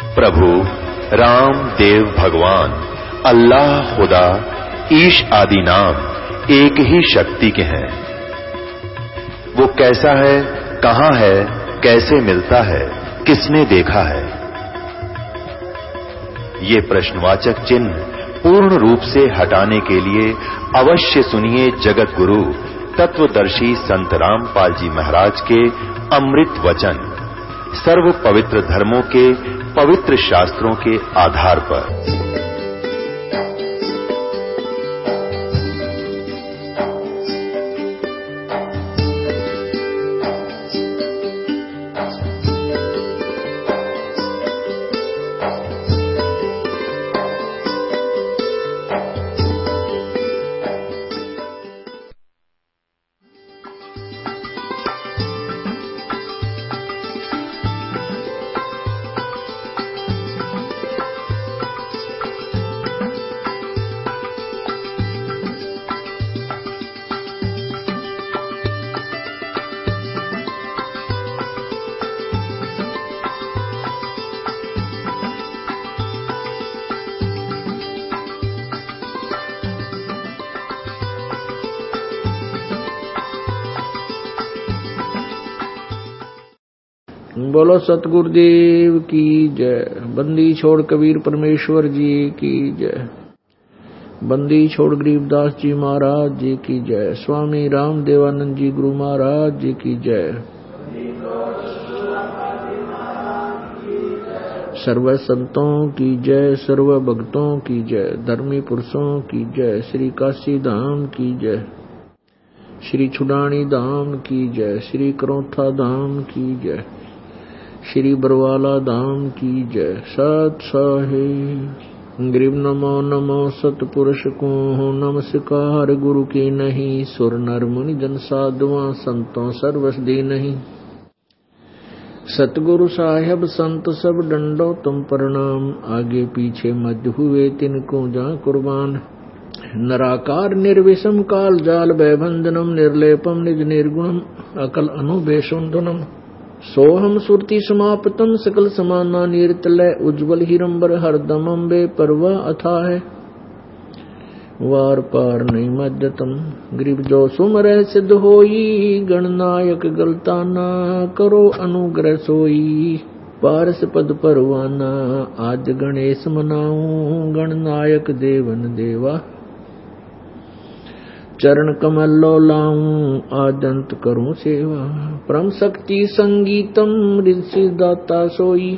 प्रभु राम देव भगवान अल्लाह खुदा ईश आदि नाम एक ही शक्ति के हैं। वो कैसा है, कहां है, कैसे मिलता है, किसने देखा है? ये प्रश्नवाचक चिन्ह पूर्ण रूप से हटाने के लिए अवश्य सुनिए जगत गुरु तत्वदर्शी संत रामपाल जी महाराज के अमृत वचन सर्व पवित्र धर्मों के पवित्र शास्त्रों के आधार पर। बोलो सतगुरुदेव की जय। बंदी छोड़ कबीर परमेश्वर जी की जय। बंदी छोड़ गरीबदास जी महाराज जी की जय। स्वामी राम देवानंद जी गुरु महाराज जी की जय। सर्व संतों की जय, सर्व भक्तों की जय, धर्मी पुरुषों की जय, श्री काशी धाम की जय, श्री छुडानी धाम की जय, श्री करौथा धाम की जय, श्री बरवाला धाम की जय। सत साहिब ग्रीब नमो नमो सतपुरुष को हो नमस्कार। गुरु की नहीं सुर नर मुनि जन साधुआ संतों सर्वस दी नहीं। सतगुरु साहिब संत सब डंडो तुम प्रणाम। आगे पीछे मध्य हुए तिनको जा कुर्बान। नराकार निर्विषम काल जाल भयबंधनम निर्लेपम निज निर्गुणम अकल अनुभेशुंधनम। सोहम सुरति समापतम सकल समाना नीरतलय उज्ज्वल हिरंबर हरदमम बे परवा अथा है। वार पार नहीं मध्यतम ग्रीब जो सुमर सिद्ध होई। गणनायक गलता ना करो अनुग्रह सोई। पारस पद परवाना आज गणेश मनाऊं। गणनायक देवन देवा चरण कमल लो लाऊं। आदंत करूं सेवा परम शक्ति संगीतम ऋषि दाता सोई।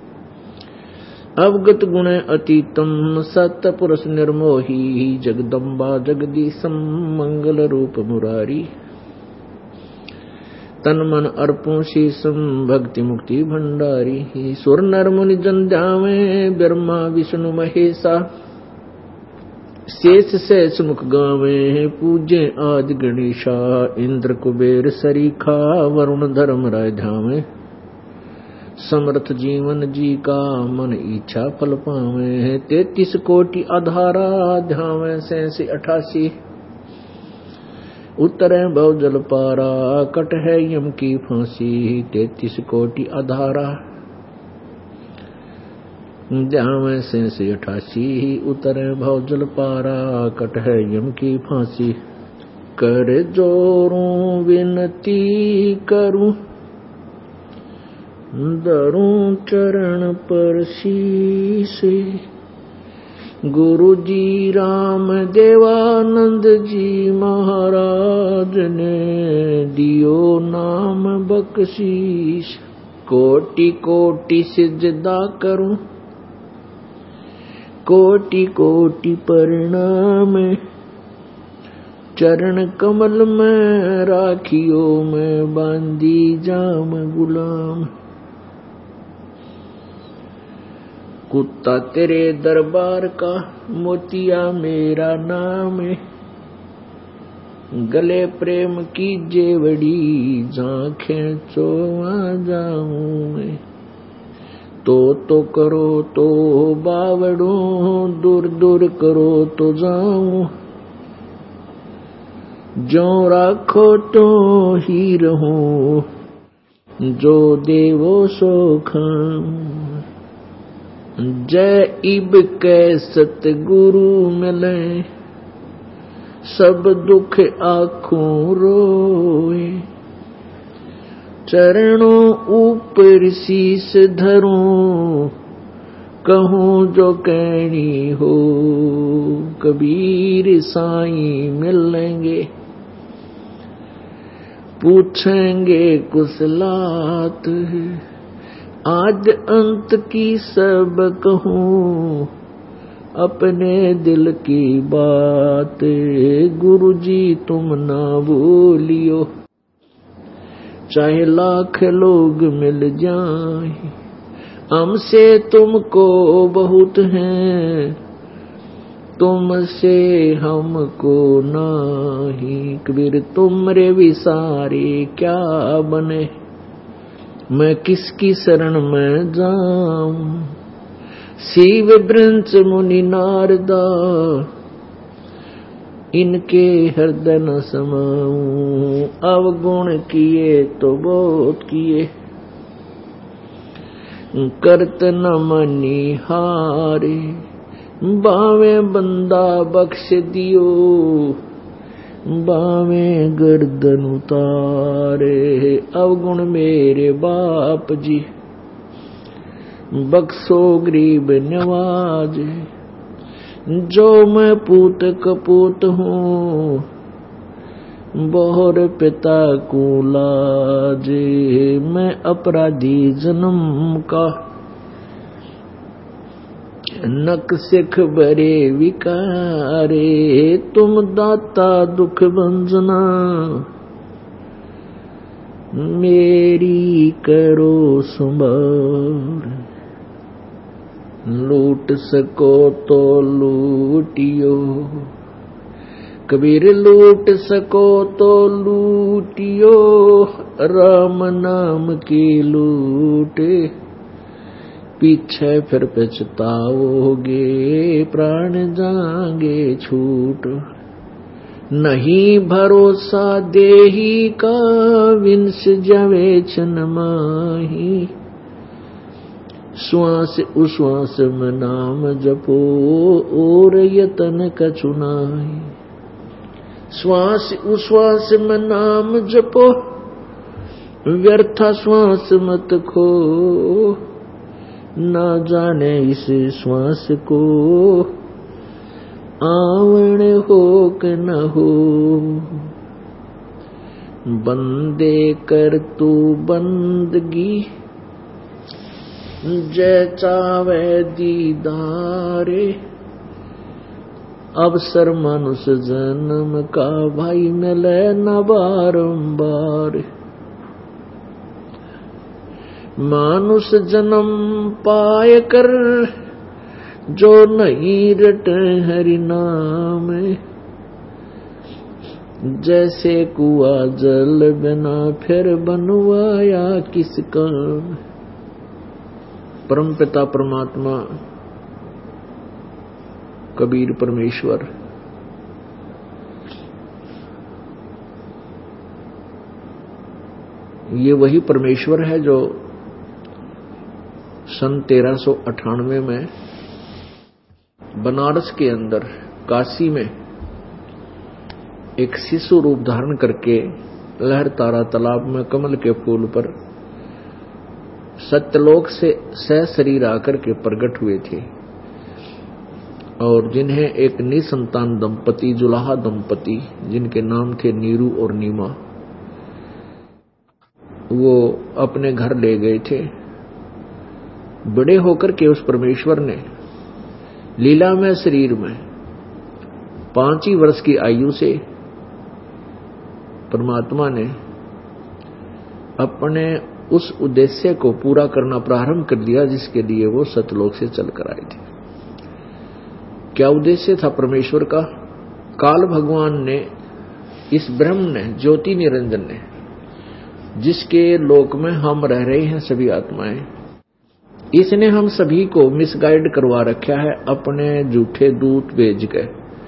अवगत गुण अतीतम सत पुरुष निर्मोही। जगदम्बा जगदीशम मंगल रूप मुरारी। तन मन अर्पण शीसम भक्ति मुक्ति भंडारी। सुर नर मुनि जन ध्यावे ब्रह्मा विष्णु महेशा। शेष शेष मुख गावे पूजे आदि गणेशा। इंद्र कुबेर सरीखा वरुण धर्म राय धामे। समर्थ जीवन जी का मन इच्छा फल पावे। 33 कोटि आधारा ध्यावे 88। उतरे भव जल पारा कट है यम की फांसी। 33 कोटि आधारा ध्यावे 88। उतरे भव जल पारा कट है यम की फांसी। कर जोरूं विनती करूं धरूं चरण पर शीश। गुरु जी राम देवानंद जी महाराज ने दियो नाम बख्शीश। कोटि कोटि सिजदा करूं कोटि कोटि प्रणाम। चरण कमल में राखियो में बांधी जाम गुलाम। कुत्ता तेरे दरबार का मोतिया मेरा नाम। गले प्रेम की जेवड़ी झांखें चोवा जाऊं मैं। तो करो तो बावड़ो दूर दूर करो तो जाऊं। जो राखो तो ही रहूं जो देवो सो खाऊं। जय इब कै सतगुरु मिले, सब दुख आँखों रोए। चरणों ऊपर शीस धरूं, कहूँ जो कहनी हो। कबीर साईं मिलेंगे, पूछेंगे कुशलात। आज अंत की सब कहूँ, अपने दिल की बात। गुरुजी तुम ना भूलियो, चाहे लाख लोग मिल जाएं, हमसे तुमको बहुत हैं, तुमसे हमको नहीं। कबीर तुमरे विसारे क्या बने, मैं किसकी शरण में जाऊं। शिव ब्रंच मुनि नारदा, इनके हृदय न समाऊं। अवगुण किए तो बहुत किए, करत न मनी हारे। बावे बंदा बख्श दियो, बावे गर्दन उतारे। अवगुण मेरे बाप जी, बख्शो गरीब नवाज। जो मैं पूत कपूत हूँ, बहुर पिता को लाजे। मैं अपराधी जन्म का, नक सिख बरे विकारे। तुम दाता दुख भंजना, मेरी करो संभार। लूट सको तो लूटियो, कबीर लूट सको तो लूटियो। राम नाम की लूट, पीछे फिर पछताओगे, प्राण जाएंगे छूट। नहीं भरोसा देही का, विंस जावे छन माही। श्वास उश्वास में नाम जपो, और यतन कछु नाही। श्वास उश्वास में नाम जपो, व्यर्था श्वास मत खो। ना जाने इस श्वास को, आवण हो कि न हो। बंदे कर तू बंदगी, जय चावे दीदारे। अवसर मनुष्य जन्म का, भाई मिले न बारंबार। मानुष जन्म पाए कर, जो नहीं रटे हरि नाम। जैसे कुआ जल बिना, फिर बनवाया किस काम। परमपिता परमात्मा कबीर परमेश्वर ये वही परमेश्वर है जो सन 1398 में बनारस के अंदर काशी में एक शिशु रूप धारण करके लहर तारा तालाब में कमल के फूल पर सत्यलोक से सशरीर आकर के प्रकट हुए थे। और जिन्हें एक निसंतान दंपति, जुलाहा दंपति, जिनके नाम थे नीरू और नीमा, वो अपने घर ले गए थे। बड़े होकर के उस परमेश्वर ने लीलामय शरीर में 5 ही वर्ष की आयु से परमात्मा ने अपने उस उद्देश्य को पूरा करना प्रारंभ कर दिया जिसके लिए वो सतलोक से चलकर आए थे। क्या उद्देश्य था परमेश्वर का? काल भगवान ने, इस ब्रह्म ने, ज्योति निरंजन ने, जिसके लोक में हम रह रहे हैं सभी आत्माएं, इसने हम सभी को मिसगाइड करवा रखा है अपने झूठे दूत भेज के,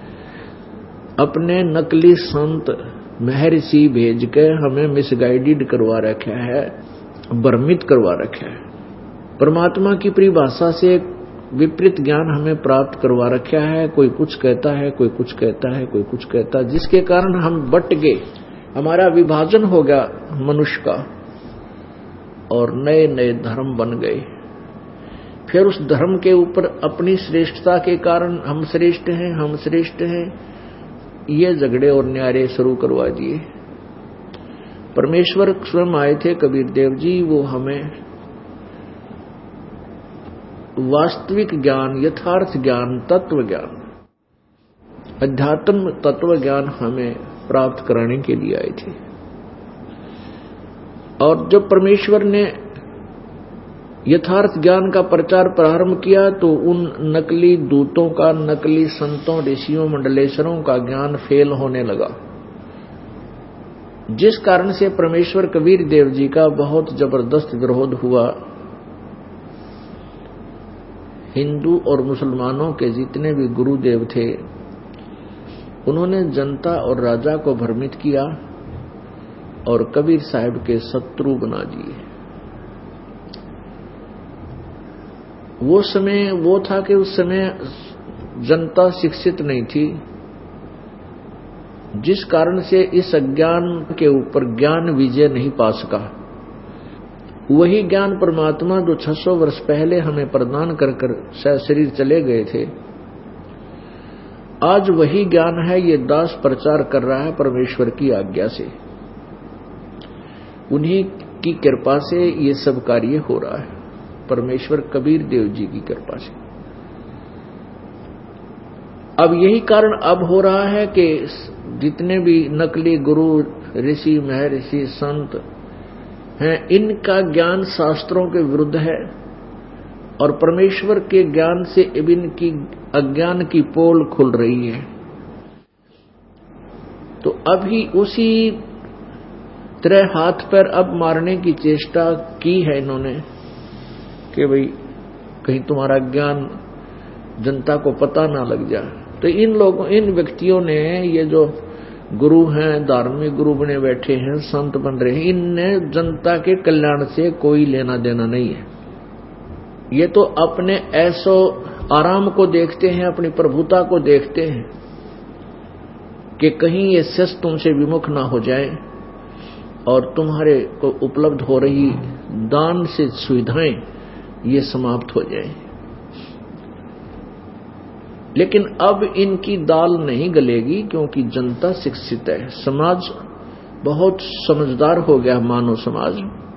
अपने नकली संत महर्षि भेज के हमें मिसगाइडेड करवा रखा है, भ्रमित करवा रखा है। परमात्मा की परिभाषा से विपरीत ज्ञान हमें प्राप्त करवा रखा है। कोई कुछ कहता है, कोई कुछ कहता है, कोई कुछ कहता है, जिसके कारण हम बट गए, हमारा विभाजन हो गया मनुष्य का और नए नए धर्म बन गए। फिर उस धर्म के ऊपर अपनी श्रेष्ठता के कारण हम श्रेष्ठ हैं, हम श्रेष्ठ हैं, ये झगड़े और न्यारे शुरू करवा दिए। परमेश्वर स्वयं आए थे कबीर देव जी, वो हमें वास्तविक ज्ञान, यथार्थ ज्ञान, तत्व ज्ञान, अध्यात्म तत्व ज्ञान हमें प्राप्त कराने के लिए आए थे। और जब परमेश्वर ने यथार्थ ज्ञान का प्रचार प्रारंभ किया तो उन नकली दूतों का, नकली संतों, ऋषियों, मंडलेश्वरों का ज्ञान फेल होने लगा, जिस कारण से परमेश्वर कबीर देव जी का बहुत जबरदस्त विरोध हुआ। हिंदू और मुसलमानों के जितने भी गुरुदेव थे, उन्होंने जनता और राजा को भ्रमित किया और कबीर साहब के शत्रु बना दिए। वो समय वो था कि उस समय जनता शिक्षित नहीं थी, जिस कारण से इस अज्ञान के ऊपर ज्ञान विजय नहीं पा सका। वही ज्ञान परमात्मा जो 600 वर्ष पहले हमें प्रदान कर शरीर चले गए थे, आज वही ज्ञान है, ये दास प्रचार कर रहा है परमेश्वर की आज्ञा से। उन्हीं की कृपा से ये सब कार्य हो रहा है, परमेश्वर कबीर देव जी की कृपा से। अब यही कारण अब हो रहा है कि जितने भी नकली गुरु, ऋषि, महर्षि, संत हैं, इनका ज्ञान शास्त्रों के विरुद्ध है और परमेश्वर के ज्ञान से इनकी अज्ञान की पोल खुल रही है। तो अभी उसी तरह हाथ पैर अब मारने की चेष्टा की है इन्होंने कि भाई कहीं तुम्हारा ज्ञान जनता को पता ना लग जाए। तो इन लोगों, इन व्यक्तियों ने, ये जो गुरु हैं, धार्मिक गुरु बने बैठे हैं, संत बन रहे हैं, इनने जनता के कल्याण से कोई लेना देना नहीं है। ये तो अपने ऐसो आराम को देखते हैं, अपनी प्रभुता को देखते हैं कि कहीं ये सस तुमसे विमुख ना हो जाए और तुम्हारे को उपलब्ध हो रही दान से सुविधाएं ये समाप्त हो जाए। लेकिन अब इनकी दाल नहीं गलेगी, क्योंकि जनता शिक्षित है, समाज बहुत समझदार हो गया, मानव समाज।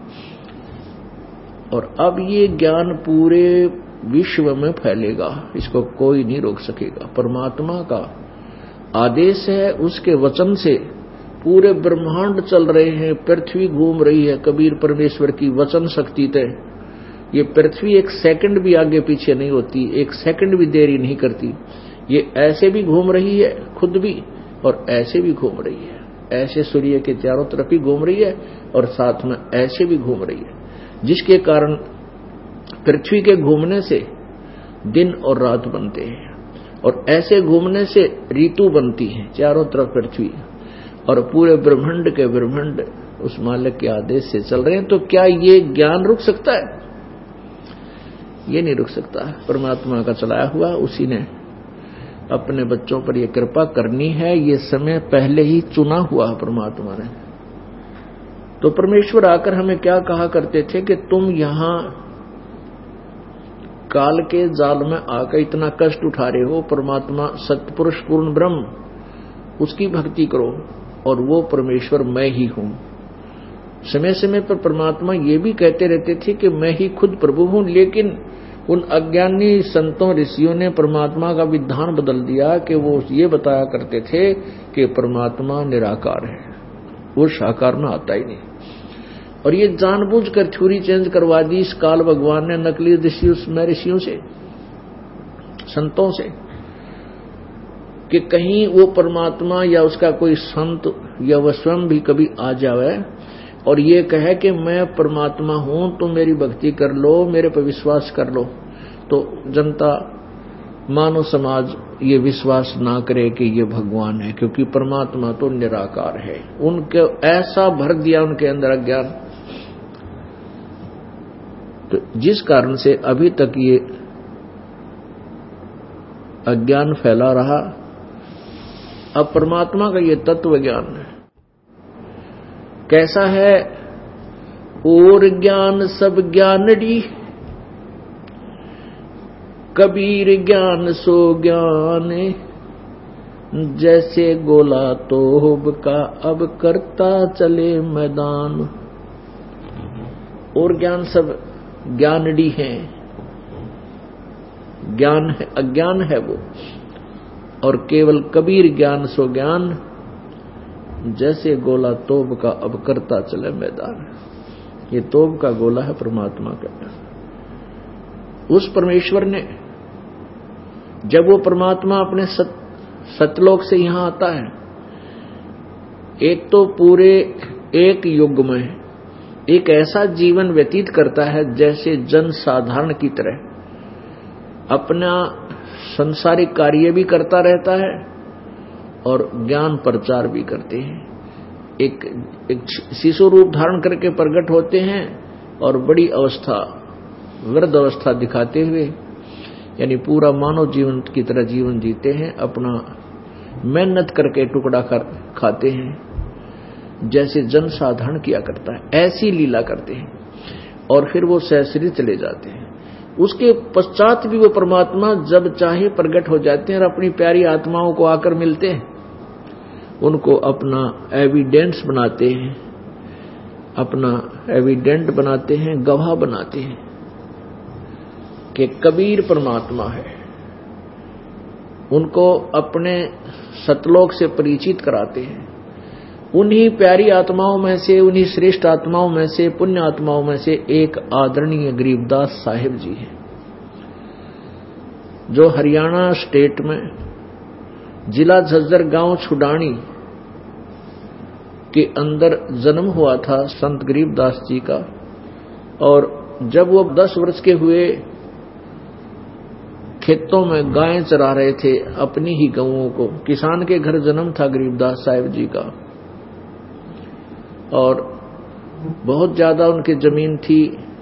और अब ये ज्ञान पूरे विश्व में फैलेगा, इसको कोई नहीं रोक सकेगा। परमात्मा का आदेश है, उसके वचन से पूरे ब्रह्मांड चल रहे हैं, पृथ्वी घूम रही है कबीर परमेश्वर की वचन शक्ति तय। ये पृथ्वी एक सेकंड भी आगे पीछे नहीं होती, एक सेकंड भी देरी नहीं करती। ये ऐसे भी घूम रही है खुद भी, और ऐसे भी घूम रही है, ऐसे सूर्य के चारों तरफ ही घूम रही है और साथ में ऐसे भी घूम रही है, जिसके कारण पृथ्वी के घूमने से दिन और रात बनते हैं और ऐसे घूमने से ऋतु बनती है चारों तरफ पृथ्वी, और पूरे ब्रह्मांड के ब्रह्मांड उस मालिक के आदेश से चल रहे हैं। तो क्या ये ज्ञान रुक सकता है? ये नहीं रुक सकता। परमात्मा का चलाया हुआ, उसी ने अपने बच्चों पर ये कृपा करनी है, ये समय पहले ही चुना हुआ है परमात्मा ने। तो परमेश्वर आकर हमें क्या कहा करते थे कि तुम यहां काल के जाल में आकर इतना कष्ट उठा रहे हो, परमात्मा सत्पुरुष पूर्ण ब्रह्म, उसकी भक्ति करो, और वो परमेश्वर मैं ही हूं। समय समय पर परमात्मा ये भी कहते रहते थे कि मैं ही खुद प्रभु हूं, लेकिन उन अज्ञानी संतों ऋषियों ने परमात्मा का विधान बदल दिया कि वो ये बताया करते थे कि परमात्मा निराकार है, वो साकार में आता ही नहीं। और ये जानबूझकर थ्योरी चेंज करवा दी इस काल भगवान ने नकली ऋषियों से, संतों से, कि कहीं वो परमात्मा या उसका कोई संत या वह स्वयं भी कभी आ जावे और ये कहे कि मैं परमात्मा हूं, तुम मेरी भक्ति कर लो, मेरे पर विश्वास कर लो। तो जनता, मानव समाज ये विश्वास ना करे कि ये भगवान है, क्योंकि परमात्मा तो निराकार है। उनके ऐसा भर दिया उनके अंदर अज्ञान, तो जिस कारण से अभी तक ये अज्ञान फैला रहा। अब परमात्मा का ये तत्व ज्ञान है कैसा है? और ज्ञान सब ज्ञानड़ी, कबीर ज्ञान सो ज्ञान, जैसे गोला तोब का अब करता चले मैदान। और ज्ञान सब ज्ञानड़ी हैं, ज्ञान है, अज्ञान है वो। और केवल कबीर ज्ञान सो ज्ञान, जैसे गोला तोब का अब करता चले मैदान। ये तोब का गोला है परमात्मा का। उस परमेश्वर ने जब वो परमात्मा अपने सतलोक से यहां आता है, एक तो पूरे एक युग में एक ऐसा जीवन व्यतीत करता है जैसे जन साधारण की तरह अपना संसारिक कार्य भी करता रहता है और ज्ञान प्रचार भी करते हैं। एक शिशु रूप धारण करके प्रकट होते हैं और बड़ी अवस्था, वृद्ध अवस्था दिखाते हुए, यानी पूरा मानव जीवन की तरह जीवन जीते हैं, अपना मेहनत करके टुकड़ा कर खाते हैं जैसे जन साधारण किया करता है, ऐसी लीला करते हैं और फिर वो सहस्री चले जाते हैं। उसके पश्चात भी वो परमात्मा जब चाहे प्रकट हो जाते हैं और अपनी प्यारी आत्माओं को आकर मिलते हैं, उनको अपना एविडेंस बनाते हैं, अपना एविडेंट बनाते हैं, गवाह बनाते हैं कि कबीर परमात्मा है। उनको अपने सतलोक से परिचित कराते हैं। उन्हीं प्यारी आत्माओं में से, उन्हीं श्रेष्ठ आत्माओं में से, पुण्य आत्माओं में से एक आदरणीय गरीबदास साहिब जी हैं, जो हरियाणा स्टेट में जिला झज्जर गांव छुडानी के अंदर जन्म हुआ था संत गरीबदास जी का। और जब वो 10 वर्ष के हुए, खेतों में गायें चरा रहे थे, अपनी ही गौओं को। किसान के घर जन्म था गरीबदास साहिब जी का और बहुत ज्यादा उनकी जमीन थी।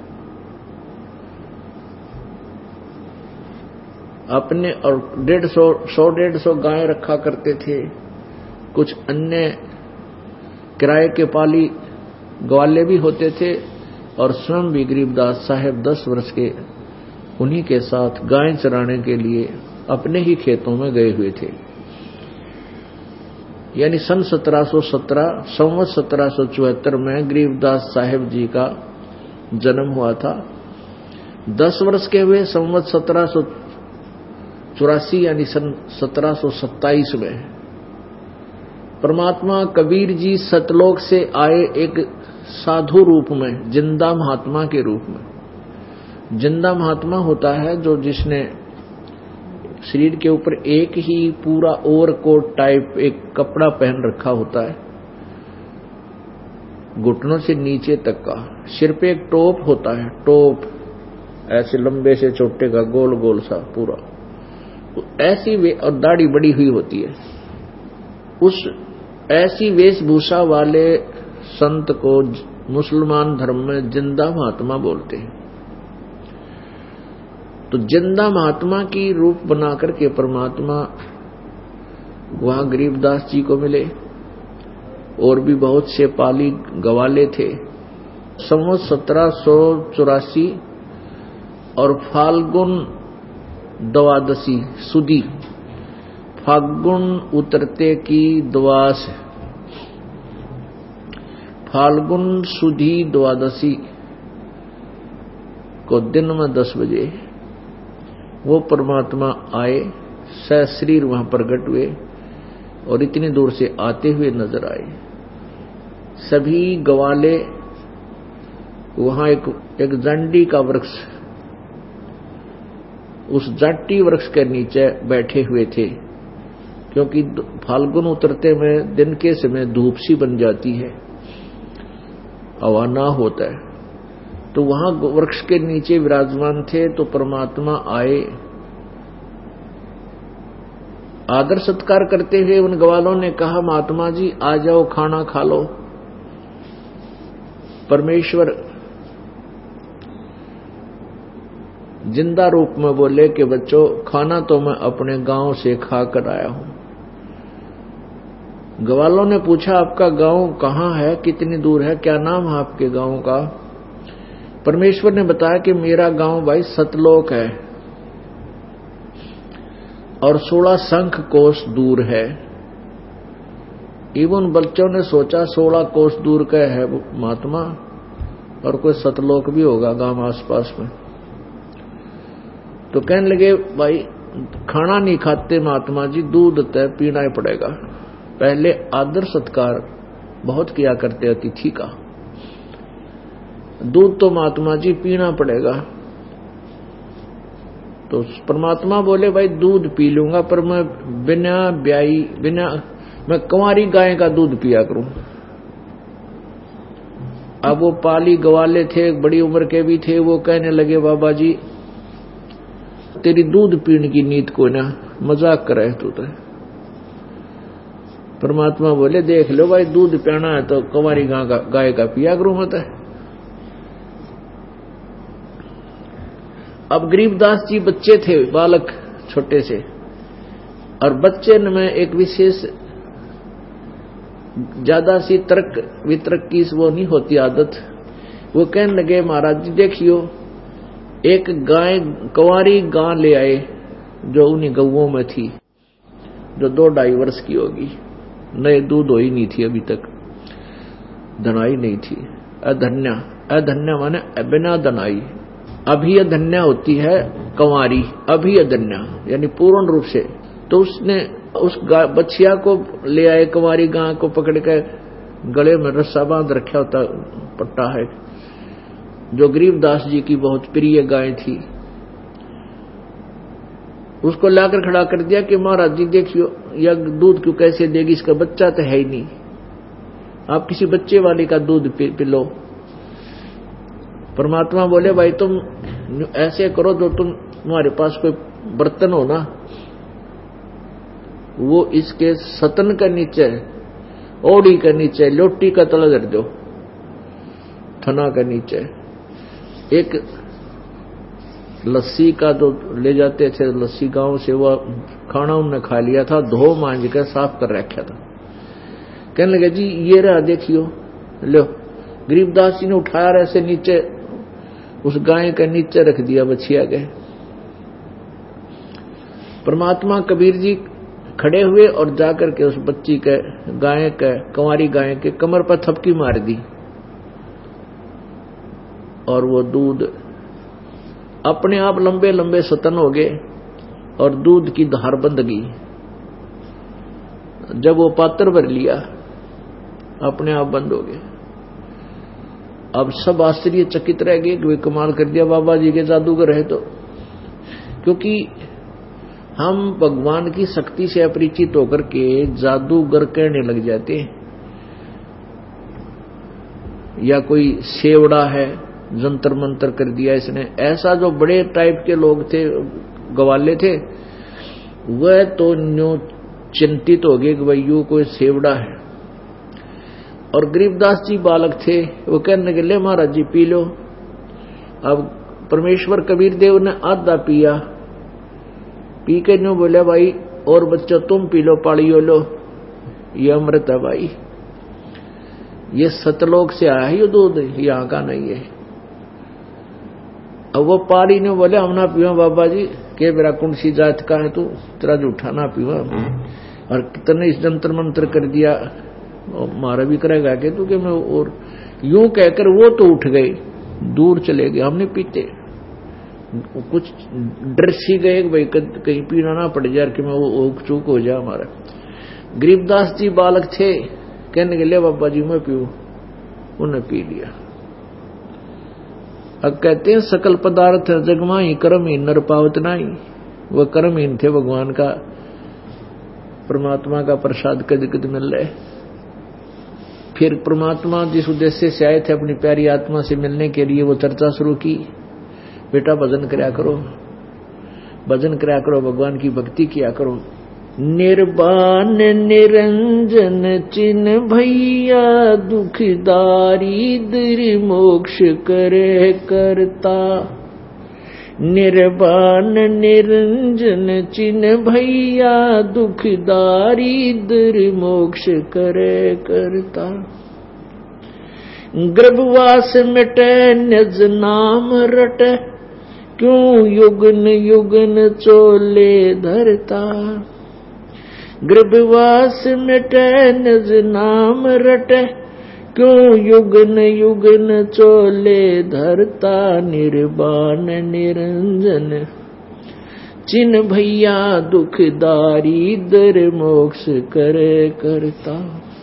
अपने और 150 गायें रखा करते थे। कुछ अन्य किराए के पाली ग्वाले भी होते थे और स्वयं भी गरीबदास साहब 10 वर्ष के उन्हीं के साथ गायें चराने के लिए अपने ही खेतों में गए हुए थे। यानी सन 1717 संवत 1774 में गरीबदास साहिब जी का जन्म हुआ था। 10 वर्ष के हुए संवत 1784 यानी सन 1727 में परमात्मा कबीर जी सतलोक से आए एक साधु रूप में, जिंदा महात्मा के रूप में। जिंदा महात्मा होता है जो जिसने शरीर के ऊपर एक ही पूरा ओवरकोट टाइप एक कपड़ा पहन रखा होता है, घुटनों से नीचे तक का। सिर पे एक टोप होता है, टोप ऐसे लंबे से छोटे का, गोल गोल सा पूरा, ऐसी और दाढ़ी बड़ी हुई होती है। उस ऐसी वेशभूषा वाले संत को मुसलमान धर्म में जिंदा महात्मा बोलते हैं। तो जिंदा महात्मा की रूप बनाकर के परमात्मा वहां गरीबदास जी को मिले। और भी बहुत से पाली गवाले थे। संवत 1784 और फाल्गुन द्वादशी सुदी, फाल्गुन उतरते की द्वास, फाल्गुन सुदी द्वादशी को दिन में 10 बजे वो परमात्मा आए, सशरीर वहां प्रकट हुए और इतनी दूर से आते हुए नजर आए। सभी गवाले वहां एक जंडी का वृक्ष, उस जाटी वृक्ष के नीचे बैठे हुए थे, क्योंकि फाल्गुन उतरते में दिन के समय धूप सी बन जाती है, हवा ना होता है। तो वहां वृक्ष के नीचे विराजमान थे। तो परमात्मा आए, आदर सत्कार करते हुए उन ग्वालों ने कहा, महात्मा जी आ जाओ, खाना खा लो। परमेश्वर जिंदा रूप में बोले कि बच्चों, खाना तो मैं अपने गांव से खा कर आया हूं। ग्वालों ने पूछा, आपका गांव कहाँ है, कितनी दूर है, क्या नाम है आपके गांव का? परमेश्वर ने बताया कि मेरा गांव भाई सतलोक है और 16 शंख कोस दूर है। इवन बच्चों ने सोचा 16 कोस दूर का है महात्मा, और कोई सतलोक भी होगा गांव आसपास में। तो कहने लगे, भाई खाना नहीं खाते महात्मा जी, दूध तय पीना ही पड़ेगा। पहले आदर सत्कार बहुत किया करते अतिथि का, दूध तो महात्मा जी पीना पड़ेगा। तो परमात्मा बोले, भाई दूध पी लूंगा, पर मैं बिना मैं कुंवारी गाय का दूध पिया करूं। अब वो पाली गवाले थे, बड़ी उम्र के भी थे, वो कहने लगे, बाबा जी तेरी दूध पीने की नीत को ना, मजाक करे तू तो। परमात्मा बोले, देख लो भाई, दूध पीना है तो कुंवारी गाय का पिया करूं मत। अब गरीबदास जी बच्चे थे, बालक छोटे से, और बच्चे में एक विशेष ज्यादा सी तर्क वितर्क की वो नहीं होती आदत। वो कहने लगे, महाराज जी देखियो, एक गाय कुंवारी गां ले आए जो उन्हीं गौओं में थी, जो 2-2.5 वर्ष की होगी, नए दूध हो ही नहीं थी अभी तक, धनाई नहीं थी। अधन्या, अधन्या माने बिना धनाई। अभी अधन्या होती है कुंवारी, अभी अधन्या यानी पूर्ण रूप से। तो उसने उस बछिया को ले आए, कुंवारी गां को पकड़ के गले में रस्सा बांध रखा होता पट्टा है, जो गरीबदास जी की बहुत प्रिय गाय थी। उसको लाकर खड़ा कर दिया कि महाराज जी देखियो, यह दूध क्यों कैसे देगी, इसका बच्चा तो है ही नहीं, आप किसी बच्चे वाले का दूध पिलो। परमात्मा बोले, भाई तुम ऐसे करो, जो तुम्हारे पास कोई बर्तन हो ना, वो इसके सतन के नीचे, ओड़ी के नीचे, लोटी का तला धर दो, थना के नीचे। एक लस्सी का जो ले जाते थे, लस्सी गांव से, वो खाना उन्होंने खा लिया था, धो मांझ कर साफ कर रखा था। कहने लगे, जी ये रहा देखियो, लो। गरीबदास जी ने उठाया, ऐसे नीचे उस गाय के नीचे रख दिया बछिया के। परमात्मा कबीर जी खड़े हुए और जाकर के उस बच्ची के गाय के, कुंवारी गाय के कमर पर थपकी मार दी, और वो दूध अपने आप लंबे लंबे सतन हो गए और दूध की धार बंध गई। जब वो पात्र भर लिया, अपने आप बंद हो गए। अब सब आश्चर्यचकित रह गए कि वे कमाल कर दिया, बाबा जी के जादूगर है। तो क्योंकि हम भगवान की शक्ति से अपरिचित होकर के जादूगर कहने लग जाते हैं, या कोई सेवड़ा है, जंतर मंतर कर दिया इसने, ऐसा जो बड़े टाइप के लोग थे, गवाले थे, वह तो न्यू चिंतित हो गए कि भाई यू कोई सेवड़ा है। और गरीबदास जी बालक थे, वो कहने लगे, ले महाराज जी पी लो। अब परमेश्वर कबीर देव ने आधा पिया, पी के न्यू बोले, भाई और बच्चों तुम पी लो, पालियो लो, ये अमृत है भाई, ये सतलोक से आया है ये दूध, यहाँ का नहीं है। अब वो पारी ने बोले, हम ना पीवा बाबा जी, के मेरा कौन सी जात का है तू, तेरा जूठा ना पीवा। और कितने इस जंतर मंत्र कर दिया, मारा भी करेगा कि तू, के मैं, और यूं कहकर वो तो उठ गए, दूर चले गए। हमने पीते कुछ डर सी गए भाई कहीं पीना ना पड़ जाए कि मैं वो चूक हो जाए हमारा। गरीबदास जी बालक थे, कहने के लिए बाबा जी मैं पीऊं, उन्हें पी लिया। अब कहते हैं सकल पदार्थ जगमाई कर्महीन नर पावत नाही, वह कर्महीन थे, भगवान का परमात्मा का प्रसाद कद कद मिल रहे। फिर परमात्मा जिस उद्देश्य से आए थे अपनी प्यारी आत्मा से मिलने के लिए, वो चर्चा शुरू की, बेटा भजन करया करो, भजन करया करो, भगवान की भक्ति किया करो। निर्वाण निरंजन चिन भैया दुखदारी दर मोक्ष करे करता, निर्वाण निरंजन चिन्ह भैया दुख दारिद्र मोक्ष करे करता। गर्भवास मिटे निज नाम रटे क्यों युगन युगन चोले धरता। गर्भवास मिटे निज नाम रटे क्यों युगन युगन चोले धरता। निर्वाण निरंजन चिन्ह भैया दुख दारिद्र मोक्ष करे करता।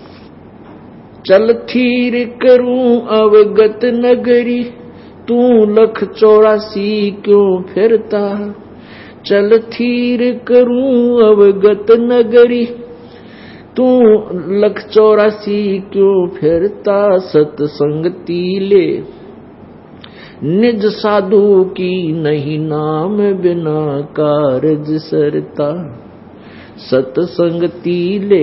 चल थीर करूं अवगत नगरी तू 184 क्यों फिरता। चल थीर करूं अवगत नगरी तू 184 क्यों फिरता। सतसंगति ले निज साधु की नहीं नाम बिना कारज सरता। सतसंगति ले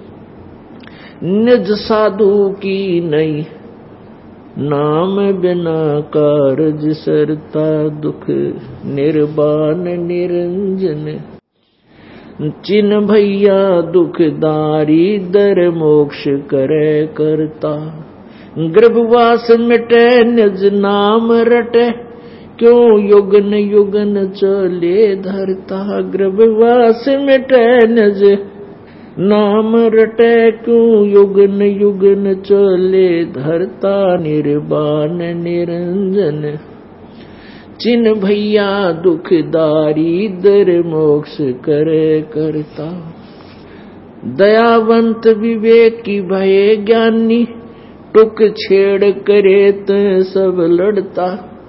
निज साधु की नहीं नाम बिना कारज सरता। दुख निर्वाण निरंजन चिन्ह भैया दुख दारिद्र मोक्ष करे करता। गर्भवास मिटे निज नाम रटे क्यों युगन युगन चले धरता। गर्भवास मिटे निज नाम रटे क्यों युगन युगन चले धरता। निर्वाण निरंजन चिन्ह भैया दुख दारिद्र मोक्ष करे करता। दयावंत विवेकी भये ज्ञानी टुक छेड़ करे त सब लड़ता।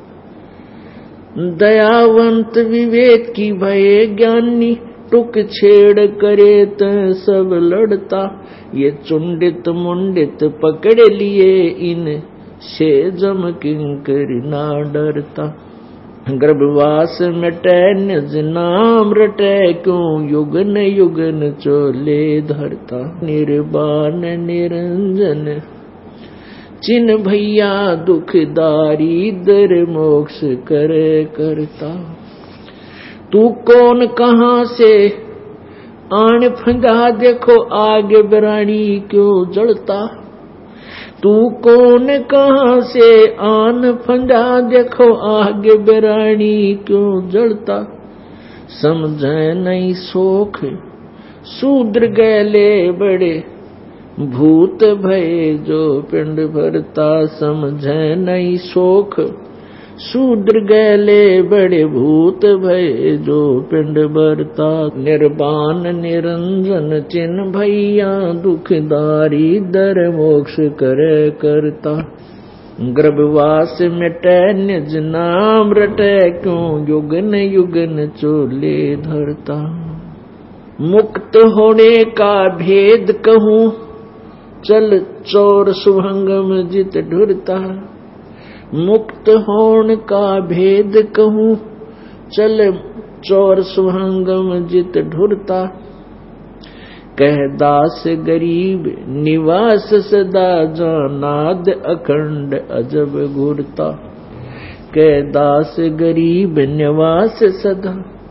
दयावंत विवेकी भये ज्ञानी टुक छेड़ करे त सब लड़ता। ये चुंडित मुंडित पकड़ लिए इन से जम किंकर ना डरता। गर्भवास मिटे निज नाम रटे क्यों युगन युगन चोले धरता। निर्वाण निरंजन चिन्ह भैया दुख दारिद्र मोक्ष करे करता। तू कौन कहाँ से आन फंदा देखो आगे बरानी क्यों जलता। तू कौन कहाँ से आन फंदा देखो आगे बरानी क्यों जलता। समझे नहीं सोख शूद्र गैले बड़े भूत भय जो पिंड भरता। समझे नहीं सोख शूद्र गैले बड़े भूत भय जो पिंड भरता। निर्वाण निरंजन चिन्ह भैया दुख दारिद्र मोक्ष करे करता। गर्भवास मिटे निज नाम रटे क्यों युगन युगन चोले धरता। मुक्त होने का भेद कहूँ चल चोर सुभंगम जित ढुरता। मुक्त होने का भेद कहूँ चल चोर सुभंगम जित ढुरता। कह दास गरीब निवास सदा जानाद अखंड अजब घूरता। कह दास गरीब निवास सदा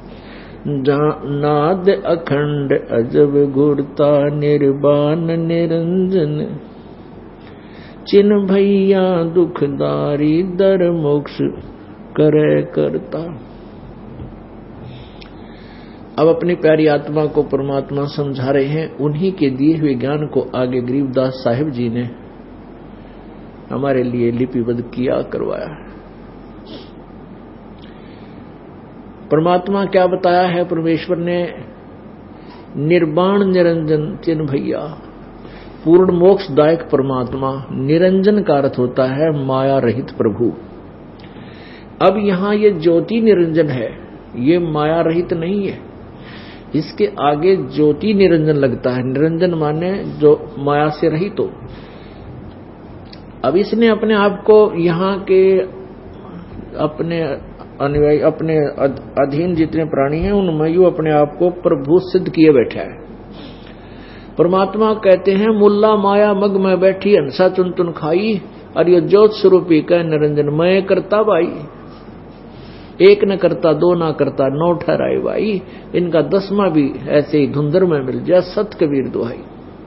नाद अखंड अजब घूरता। निर्वाण निरंजन चिन्ह भैया दुख दारिद्र मोक्ष करे करता। अब अपनी प्यारी आत्मा को परमात्मा समझा रहे हैं। उन्हीं के दिए हुए ज्ञान को आगे गरीबदास साहिब जी ने हमारे लिए लिपिबद्ध किया करवाया है। परमात्मा क्या बताया है परमेश्वर ने। निर्वाण निरंजन चिन्ह भैया पूर्ण मोक्षदायक परमात्मा। निरंजन का अर्थ होता है माया रहित प्रभु। अब यहाँ ये ज्योति निरंजन है, ये माया रहित नहीं है। इसके आगे ज्योति निरंजन लगता है। निरंजन माने जो माया से रहित हो। अब इसने अपने आप को यहाँ के अपने अनुयायी अपने अधीन जितने प्राणी हैं उनमें यू अपने आप को प्रभु सिद्ध किए बैठा है। परमात्मा कहते हैं मुल्ला माया मग में बैठी हंसा चुन चुन खाई और ये ज्योत स्वरूपी कह निरंजन मैं करता भाई। एक न करता, दो ना करता, 9 ठहराए भाई, इनका 10वां भी ऐसे ही धुंधर में मिल जाए, सत कबीर दुहाई।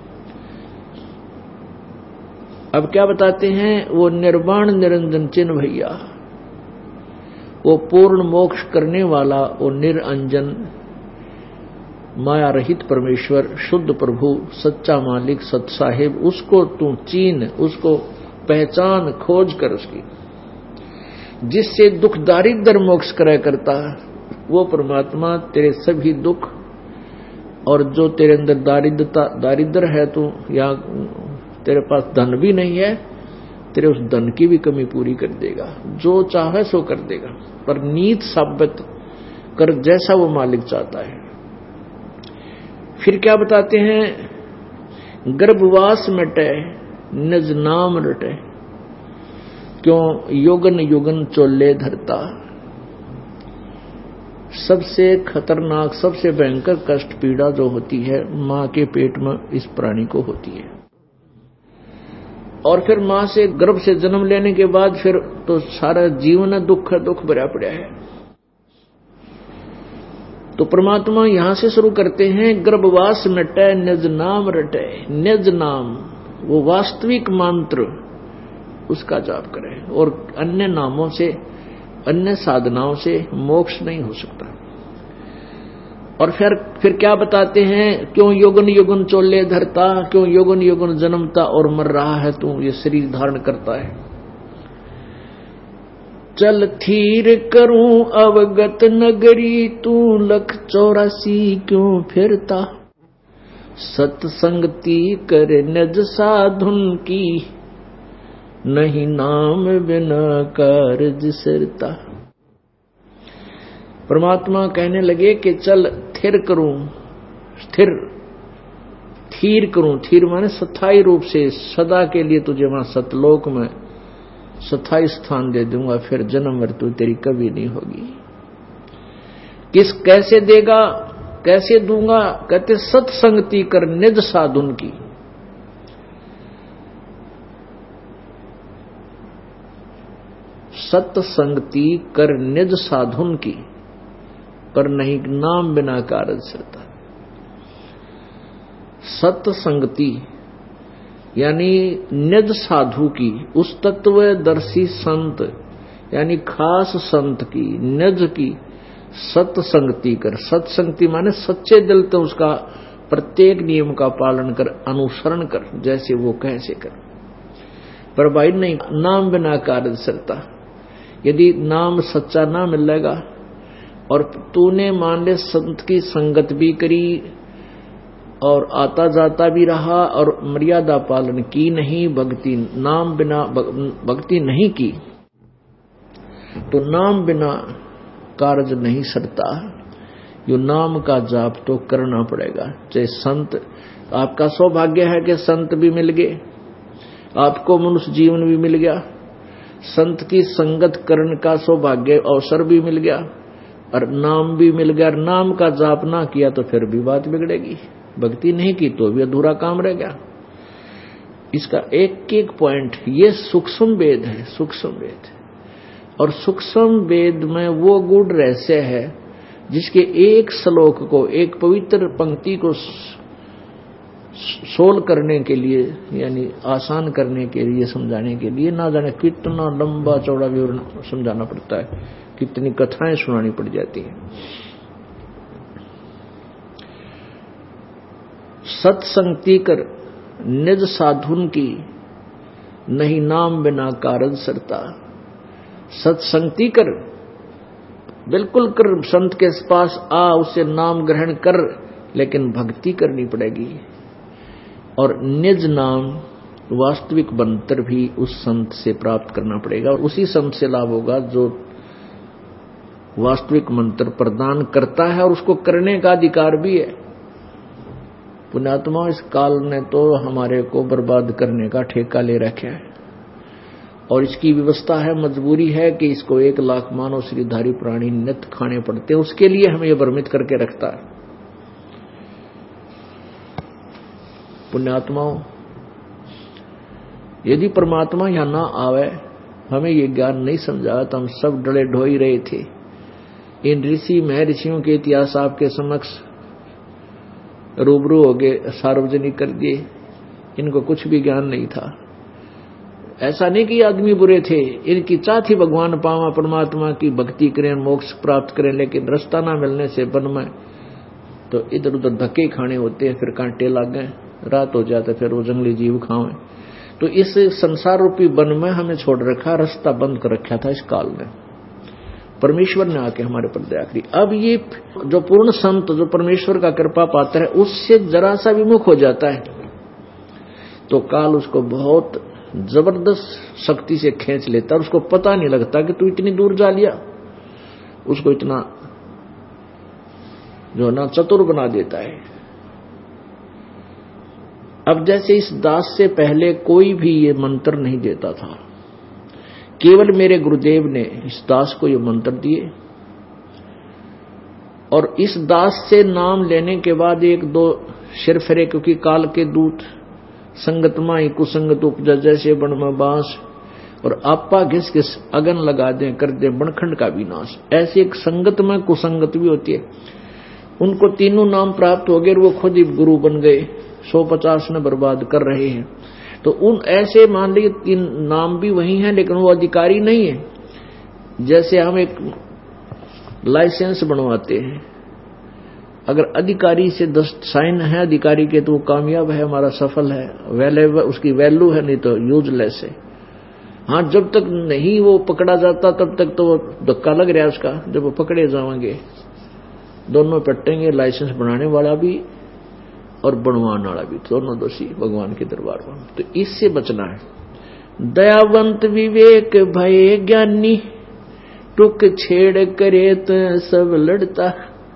अब क्या बताते हैं, वो निर्वाण निरंजन चिन्ह भैया, वो पूर्ण मोक्ष करने वाला, वो निरंजन माया रहित परमेश्वर, शुद्ध प्रभु, सच्चा मालिक, सत साहिब, उसको तू चीन, उसको पहचान, खोज कर उसकी, जिससे दुख दारिद्र मोक्ष करे करता है, वो परमात्मा तेरे सभी दुख, और जो तेरे अंदर दारिद्र है, तू या तेरे पास धन भी नहीं है, तेरे उस धन की भी कमी पूरी कर देगा, जो चाहे सो कर देगा, पर नीत साबित कर जैसा वो मालिक चाहता है। फिर क्या बताते हैं, गर्भवास मिटे निज नाम रटे, क्यों योगन युगन चोले धरता। सबसे खतरनाक, सबसे भयंकर कष्ट, पीड़ा जो होती है मां के पेट में इस प्राणी को होती है, और फिर मां से गर्भ से जन्म लेने के बाद फिर तो सारा जीवन दुख भरा पड़ा है। तो परमात्मा यहां से शुरू करते हैं, गर्भवास मिटे निज नाम रटे। निज नाम, वो वास्तविक मंत्र, उसका जाप करें, और अन्य नामों से, अन्य साधनाओं से मोक्ष नहीं हो सकता। और फिर क्या बताते हैं, क्यों योगन योगन चोले धरता, क्यों योगन योगन जन्मता और मर रहा है तू, ये शरीर धारण करता है। चल थीर करूं अवगत नगरी, तू लख 84 क्यों फिरता। सत्संगति कर निज साधुन की, नहीं नाम बिना कारज सिरता। परमात्मा कहने लगे कि चल थिर करूं, थीर करूं, थीर माने स्थायी रूप से सदा के लिए तुझे वहां सतलोक में स्थायी स्थान दे दूंगा, फिर जन्म मृत्यु तेरी कभी नहीं होगी। कैसे देगा, कैसे दूंगा, कहते सत्संगति कर निज साधुन की। सत्संगति कर निज साधुन की, पर नहीं नाम बिना कारज सिरता। सत्संगति यानी निज साधु की, उस तत्वदर्शी संत यानी खास संत की, निज की सत्संगति कर। सत्संगति माने सच्चे दिल तो उसका प्रत्येक नियम का पालन कर, अनुसरण कर, जैसे वो कैसे कर। पर भाई नहीं, नाम बिना कारज सिरता। यदि नाम सच्चा ना मिलेगा और तूने मान ले संत की संगत भी करी और आता जाता भी रहा और मर्यादा पालन की नहीं, भक्ति नाम बिना भक्ति नहीं की, तो नाम बिना कार्य नहीं सरता। यो नाम का जाप तो करना पड़ेगा। चाहे संत, आपका सौभाग्य है कि संत भी मिल गए, आपको मनुष्य जीवन भी मिल गया, संत की संगत करने का सौभाग्य अवसर भी मिल गया और नाम भी मिल गया। नाम का जाप ना किया तो फिर भी बात बिगड़ेगी, भक्ति नहीं की तो भी अधूरा काम रह गया। इसका एक एक पॉइंट, ये सूक्ष्म वेद है, सूक्ष्म वेद। और सूक्ष्म वेद में वो गूढ़ रहस्य है जिसके एक श्लोक को, एक पवित्र पंक्ति को सोल करने के लिए, यानी आसान करने के लिए, समझाने के लिए ना जाने कितना लंबा चौड़ा विवरण समझाना पड़ता है, कितनी कथाएं सुनानी पड़ जाती हैं। सत्संगति कर निज साधुन की, नहीं नाम बिना कारज सरता। सत्संगति कर, बिल्कुल कर, संत के पास आ, उसे नाम ग्रहण कर, लेकिन भक्ति करनी पड़ेगी। और निज नाम वास्तविक मंत्र भी उस संत से प्राप्त करना पड़ेगा, और उसी संत से लाभ होगा जो वास्तविक मंत्र प्रदान करता है और उसको करने का अधिकार भी है। पुण्यात्मा, इस काल ने तो हमारे को बर्बाद करने का ठेका ले रखा है और इसकी व्यवस्था है, मजबूरी है कि इसको 1 लाख मानव श्रीधारी प्राणी नित्य खाने पड़ते हैं, उसके लिए हमें यह भ्रमित करके रखता है। पुण्यात्माओं, यदि परमात्मा यहां ना आवे, हमें ये ज्ञान नहीं समझा तो हम सब डरे ढो ही रहे थे इन ऋषि महर्षियों के इतिहास आपके समक्ष रूबरू हो गए, सार्वजनिक कर दिए। इनको कुछ भी ज्ञान नहीं था। ऐसा नहीं कि आदमी बुरे थे, इनकी चाह थी भगवान पावा, परमात्मा की भक्ति करें, मोक्ष प्राप्त करें, लेकिन रास्ता ना मिलने से वन में तो इधर उधर धक्के खाने होते हैं, फिर कांटे लग गए, रात हो जाते, फिर वो जंगली जीव खावे। तो इस संसार रूपी वन में हमें छोड़ रखा, रास्ता बंद कर रखा था इस काल में। परमेश्वर ने आके हमारे पर दया करी। अब ये जो पूर्ण संत, जो परमेश्वर का कृपा पात्र है, उससे जरा सा विमुख हो जाता है तो काल उसको बहुत जबरदस्त शक्ति से खींच लेता है। उसको पता नहीं लगता कि तू इतनी दूर जा लिया, उसको इतना जो ना चतुर बना देता है। अब जैसे इस दास से पहले कोई भी ये मंत्र नहीं देता था, केवल मेरे गुरुदेव ने इस दास को ये मंत्र दिए, और इस दास से नाम लेने के बाद एक दो सिर फिरे, क्योंकि काल के दूत संगत माई कुसंगत उपजा, जैसे बन में बांस और आपा घिस घिस अगन लगा दें, कर दे बनखंड का विनाश। ऐसे एक संगत में कुसंगत भी होती है। उनको तीनों नाम प्राप्त हो गए, वो खुद ही गुरु बन गए, 150 ने बर्बाद कर रहे हैं। तो उन ऐसे मान लीजिए तीन नाम भी वही हैं, लेकिन वो अधिकारी नहीं है। जैसे हम एक लाइसेंस बनवाते हैं, अगर अधिकारी से 10 साइन है अधिकारी के तो वो कामयाब है, हमारा सफल है, वैल्यू उसकी वैल्यू है, नहीं तो यूजलेस है। हाँ, जब तक नहीं वो पकड़ा जाता तब तक तो वो धक्का लग रहा है उसका। जब वो पकड़े जाएंगे दोनों पट्टेंगे, लाइसेंस बनाने वाला भी और बनवाने वाला भी, दोनों दोषी भगवान के दरबार में। तो इससे बचना है। दयावंत विवेक भय ज्ञानी, टुक छेड़ करे तो सब लड़ता।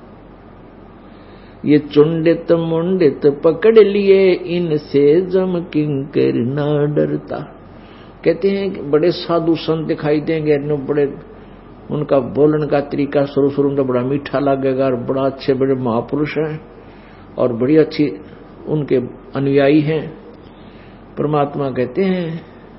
ये चुंडित मुंडित पकड़ लिए, इनसे जम किंकर ना डरता। कहते हैं बड़े साधु संत दिखाई देंगे, बड़े उनका बोलने का तरीका शुरू में तो बड़ा मीठा लगेगा, और बड़ा अच्छे बड़े महापुरुष हैं और बड़ी अच्छी उनके अनुयायी हैं। परमात्मा कहते हैं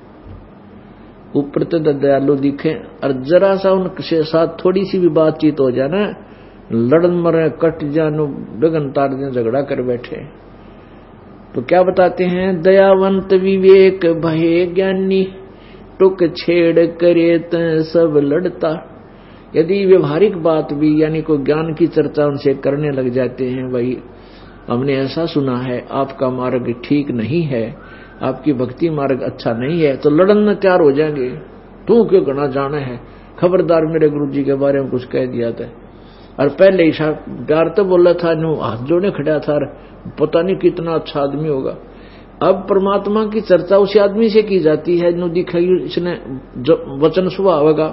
ऊपर तो दयालु दिखे, और जरा सा उनके साथ थोड़ी सी भी बातचीत हो जाए ना, लड़न मरे कट जानो गगन तार दे, झगड़ा कर बैठे। तो क्या बताते हैं? दयावंत विवेक भय ज्ञानी, टुक छेड़ करे त सब लड़ता। यदि व्यवहारिक बात भी यानी कोई ज्ञान की चर्चा उनसे करने लग जाते हैं, भाई हमने ऐसा सुना है आपका मार्ग ठीक नहीं है, आपकी भक्ति मार्ग अच्छा नहीं है, तो लड़न में तैयार हो जाएंगे। तू क्यों घना जाना है, खबरदार मेरे गुरु जी के बारे में कुछ कह दिया था। और पहले ईशा प्यार तो बोला था, नु हाथ जोड़े खड़ा था, पता नहीं कितना अच्छा आदमी होगा। अब परमात्मा की चर्चा उसी आदमी से की जाती है, नु दिखाई इसने वचन स्वभाव होगा,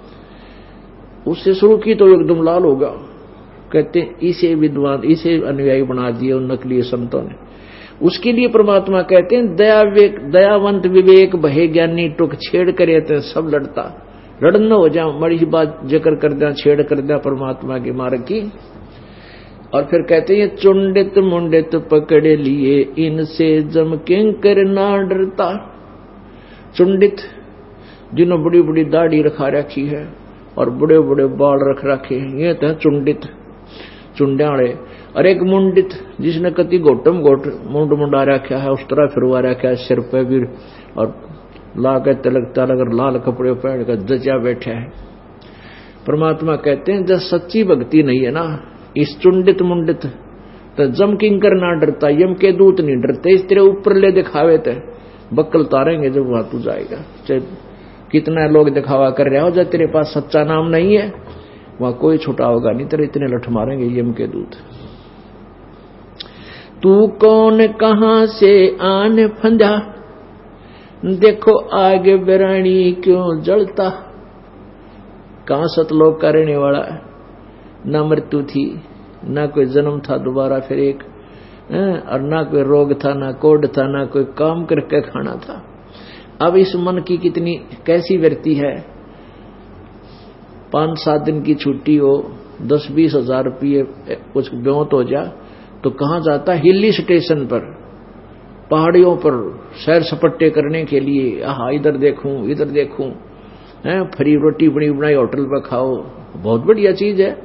उससे शुरू की तो एकदम लाल होगा। कहते इसे विद्वान, इसे अनुयायी बना दिए उन नकली संतों ने। उसके लिए परमात्मा कहते हैं दयावंत विवेक भय ज्ञानी, टुक छेड़ करे तो सब लड़ता। लड़न न हो जाए, मड़ी बात जिक्र कर दिया, छेड़ कर दिया परमात्मा के मार्ग की। और फिर कहते हैं चुंडित मुंडित पकड़े लिए, इनसे जम किंकर ना डरता। चुंडित जिन्होंने बड़ी बड़ी दाढ़ी रखा रखी है और बड़े बड़े बाल रख रखे हैं, ये तो चुंडित चुंड्याड़े। और एक मुंडित जिसने कति घोटम घोट मुंड मुंडा रखा है, उस तरह फिरवा रखा है सिर पे भी, और ला के तिलक तलक लाल कपड़े पहन कर जचा बैठा है। परमात्मा कहते हैं जब सच्ची भक्ति नहीं है ना, इस चुंडित मुंडित तो जम किंकर ना डरता, यम के दूत नहीं डरते। इस तरह ऊपर ले दिखावे थे बक्कल तारेंगे जब वहां तू जाएगा। चाहे कितना लोग दिखावा कर रहे हो, जब तेरे पास सच्चा नाम नहीं है वहां कोई छुटा होगा नहीं, तेरे इतने लठ मारेंगे यम के दूत। तू कौन कहां से आन फंदा, देखो आगे बिरानी क्यों जलता। कहां सतलोक का रहने वाला है, ना मृत्यु थी, ना कोई जन्म था दोबारा फिर एक, और ना कोई रोग था, ना कोड था, ना कोई काम करके खाना था। अब इस मन की कितनी कैसी व्यक्ति है, 5-7 दिन की छुट्टी हो, 10-20 हजार रुपये कुछ ब्योत हो जा तो कहां जाता? हिली स्टेशन पर, पहाड़ियों पर सैर सपट्टे करने के लिए। आहा इधर देखूं, फ्री रोटी बनी बनाई होटल पर खाओ, बहुत बढ़िया चीज है।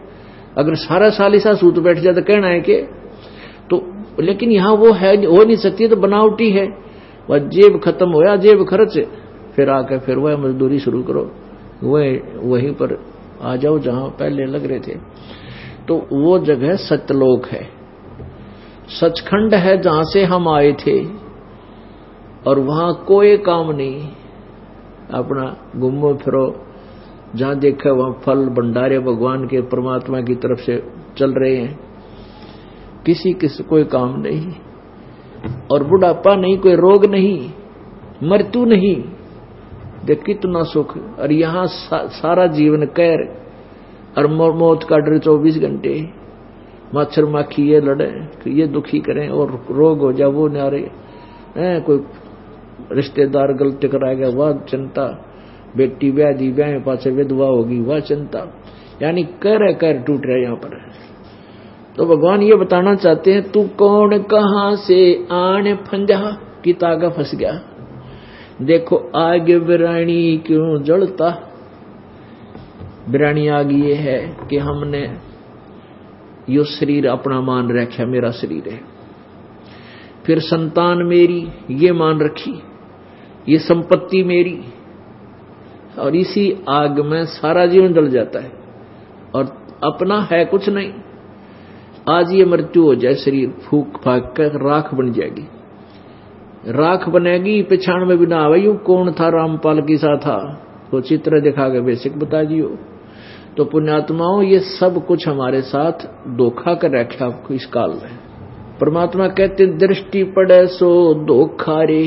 अगर सारा साल ऐसा सूत बैठ जाए तो कहना है कि तो, लेकिन यहां वो है, हो नहीं सकती, तो बनावटी है। वह जेब खत्म होया, जेब खर्च, फिर आके फिर वह मजदूरी शुरू करो, वहीं पर आ जाओ जहां पहले लग रहे थे। तो वो जगह सत्यलोक है, सचखंड है जहां से हम आए थे, और वहां कोई काम नहीं, अपना घूमो फिरो, जहां देखा वहां फल भंडारे भगवान के परमात्मा की तरफ से चल रहे हैं, किसी कोई काम नहीं, और बुढ़ापा नहीं, कोई रोग नहीं, मृत्यु नहीं, देख कितना सुख। और यहां सारा जीवन कैर और मौत का डर 24 घंटे, मच्छर माखी ये लड़े, ये दुखी करें, और रोग हो जाए वो नारे, कोई रिश्तेदार गलत करा गया वह चिंता, बेटी ब्याह दी ब्याह पाछे विधवा होगी वह चिंता, यानी कर टूट रहा है यहाँ पर। तो भगवान ये बताना चाहते हैं, तू कौन कहां से आने फंजा की तागा फंस गया। देखो आगे बिरानी क्यों जलता, बिरानी आग ये है कि हमने यो शरीर अपना मान रखा, मेरा शरीर है, फिर संतान मेरी ये मान रखी, ये संपत्ति मेरी, और इसी आग में सारा जीवन जल जाता है, और अपना है कुछ नहीं। आज ये मृत्यु हो जाए, शरीर फूक फाक कर राख बन जाएगी, राख बनेगी, पिछाण में बिना आवे, यूं कौन था रामपाल के साथ था, तो चित्र दिखा के बेसिक बता दियो। तो पुण्यात्माओं, ये सब कुछ हमारे साथ धोखा कर रखा आपको इस काल में। परमात्मा कहते दृष्टि पड़े सो धोखा रे,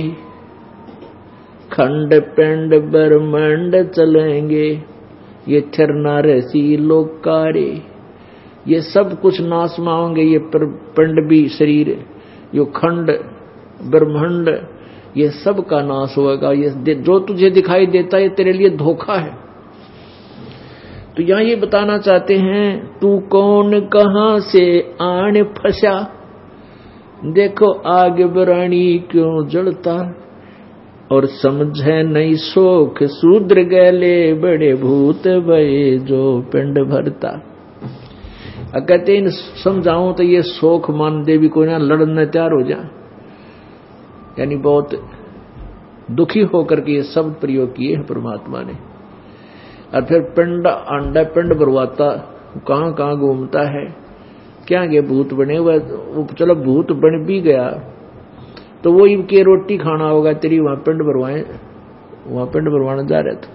खंड पिंड ब्रह्मांड चलेंगे, ये थिरना रसी लोकारे, ये सब कुछ नाश में होंगे, ये पिंड भी शरीर, यो खंड ब्रह्मांड, ये सब का नाश होगा। ये जो तुझे दिखाई देता है ये तेरे लिए धोखा है। तो यहां ये बताना चाहते हैं, तू कौन कहां से आने फंसा, देखो आग बिरानी क्यों जलता, और समझे नहीं शोक शूद्र गैले, बड़े भूत भये जो पिंड भरता। कहते इन समझाऊं तो ये शोक मान देवी को ना लड़ने तैयार हो जाए, यानी बहुत दुखी होकर के ये शब्द प्रयोग किए हैं परमात्मा ने। और फिर पिंड अंडा पिंड भरवाता, कहां कहां घूमता है, क्या ये भूत बने हुए, चलो भूत बन भी गया तो वो इनके रोटी खाना होगा तेरी, वहां पिंड भरवाए, वहां पिंड भरवाने जा रहे थे,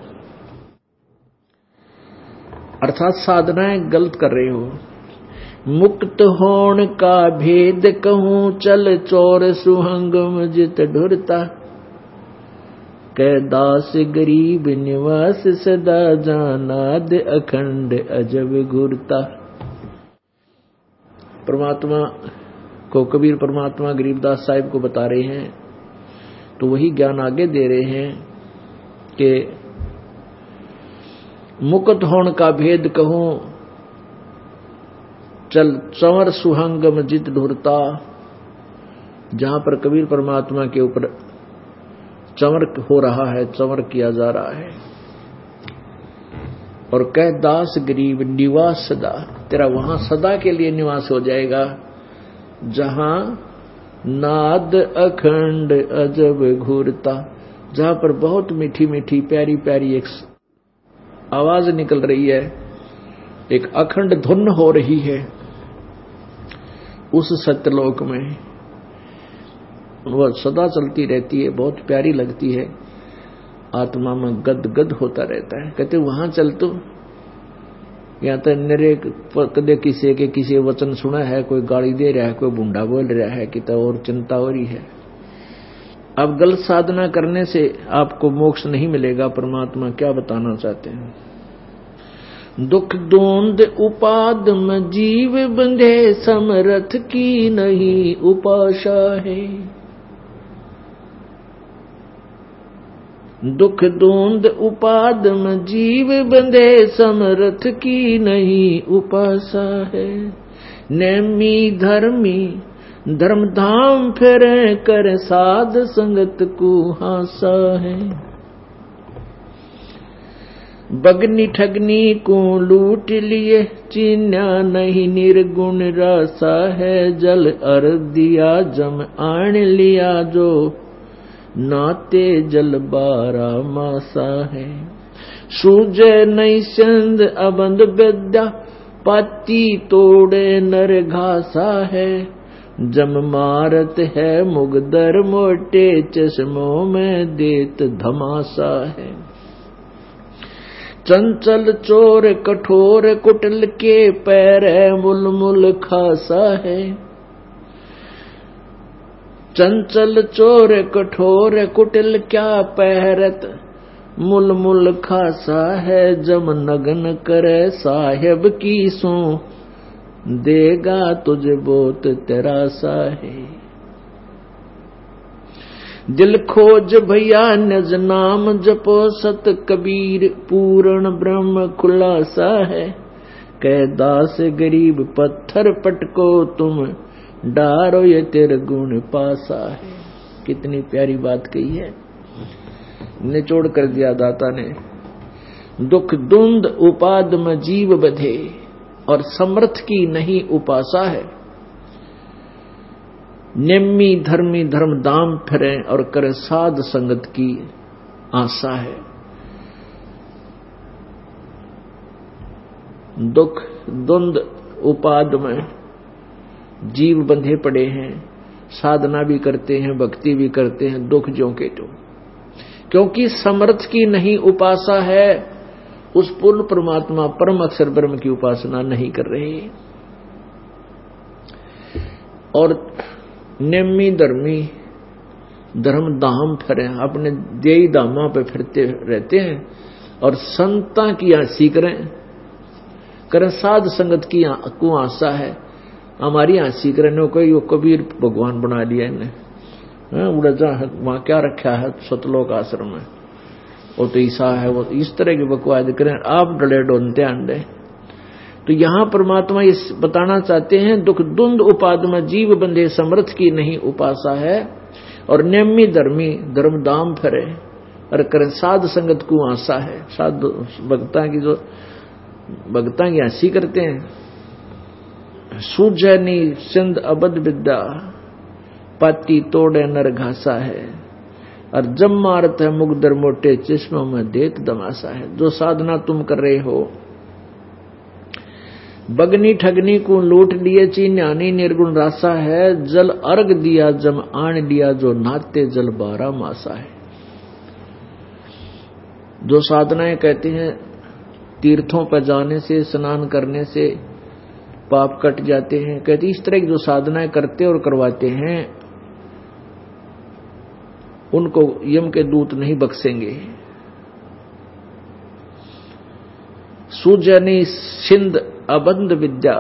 अर्थात साधनाएं गलत कर रहे हो। मुक्त होण का भेद कहूं, चल चोर सुहंगम जित ढुरता, कैदास गरीब निवास सदा जानाद, अखंड अजब घूरता। परमात्मा को कबीर परमात्मा गरीबदास साहिब को बता रहे हैं, तो वही ज्ञान आगे दे रहे हैं कि मुक्त होण का भेद कहूं, चल चंवर सुहंगम जित ढुरता, जहां पर कबीर परमात्मा के ऊपर चंवर हो रहा है, चंवर किया जा रहा है, और कह दास गरीब निवास सदा, तेरा वहां सदा के लिए निवास हो जाएगा, जहां नाद अखंड अजब घूरता, जहां पर बहुत मीठी मीठी प्यारी प्यारी एक आवाज निकल रही है, एक अखंड धुन हो रही है, उस सत्यलोक में वह सदा चलती रहती है, बहुत प्यारी लगती है, आत्मा में गद गद होता रहता है। कहते वहां चल तो, यहाँ तो नरे कदे किसी के किसी वचन सुना है, कोई गाली दे रहा है, कोई बुंडा बोल रहा है, कि तो और चिंता हो रही है। अब गलत साधना करने से आपको मोक्ष नहीं मिलेगा। परमात्मा क्या बताना चाहते हैं, दुख दोंद उपाद में जीव बंधे, समरथ की नहीं उपाशा है। दुख दोंद उपाद में जीव बंधे, समरथ की नहीं उपासा है। नेमी धर्मी धर्म धाम फिरे, कर साध संगत को हासा है। बगनी ठगनी को लूट लिए, चीन्या नहीं निर्गुण रासा है। जल अर दिया जम आन लिया, जो नाते जल बारा मासा है। सूझे नहीं सिंध अबंध विद्या, पाती तोड़े नर घासा है। जम मारत है मुगदर मोटे, चश्मों में देत धमासा है। चंचल चोर कठोर कुटिल के, पैर मुलमुल खासा है। चंचल चोर कठोर कुटिल, क्या पैरत मुलमुल खासा है। जम नगन करे साहेब की सो, देगा तुझे बहुत तेरासा है। दिल खोज भैया निज नाम जपो, सत कबीर पूर्ण ब्रह्म खुलासा है। कह दास गरीब पत्थर पटको, तुम डारो ये तेरे गुण पासा है। कितनी प्यारी बात कही है, निचोड़ कर दिया दाता ने। दुख दुंद उपाद में जीव बधे, और समर्थ की नहीं उपासा है। निम्मी धर्मी धर्म दाम फिरे, और करे साध संगत की आशा है। दुख द्वंद उपाद में जीव बंधे पड़े हैं, साधना भी करते हैं, भक्ति भी करते हैं, दुख ज्यों के त्यों। क्योंकि समर्थ की नहीं उपासा है, उस पूर्ण परमात्मा परम अक्षर ब्रह्म की उपासना नहीं कर रहे। और निम्मी धर्मी धर्म दाम फिरे, अपने देई दामा पे फिरते रहते हैं, और संता की हंसी करें साध संगत की को आशा है। हमारी हंसी करें, कोई वो कबीर भगवान बना लिया इन्हें, उड़ा जा वहां क्या रखा है सतलोक आश्रम में, वो तो ईसा है, वो इस तरह की बकवाद करें, आप डले डोलते अंडे। तो यहां परमात्मा ये बताना चाहते हैं, दुख दुंद उपाद में जीव बंधे, समर्थ की नहीं उपासा है। और नियमी धर्मी धर्म दाम फिरे, और करें साध संगत को आशा है। साध भक्ता की जो भक्ता की हंसी करते हैं। सूझनी सिंध अबद विद्या, पाती तोड़े नर घासा है। और जब मारत है मुगदर मोटे, चश्मों में देख दमासा है। जो साधना तुम कर रहे हो, बगनी ठगनी को लूट लिए, चीन्यानी निर्गुण रासा है। जल अर्घ दिया जम आन लिया, जो नाते जल बारा मासा है। जो साधनाएं कहते हैं तीर्थों पर जाने से, स्नान करने से पाप कट जाते हैं, कहते इस तरह की जो साधनाएं करते और करवाते हैं, उनको यम के दूत नहीं बख्शेंगे। सुजनी सिंध अबंध विद्या,